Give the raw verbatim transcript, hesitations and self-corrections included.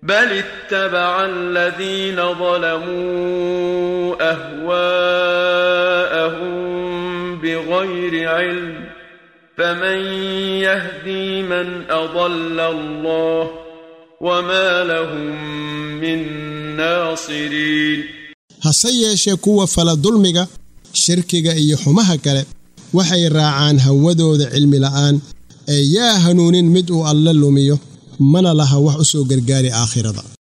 بل اتبع الذين ظلموا أهواءهم بغير علم فمن يهدي من أضل الله وما لهم من ناصرين hase yeeshee kuwa fala dulmiga shirkiga iyo xumaha kale waxay raacaan hawadooda cilmi la'aan ee yaa hanuunin mid uu alla lumiyo mana laha wax u soo gargaari aakhirada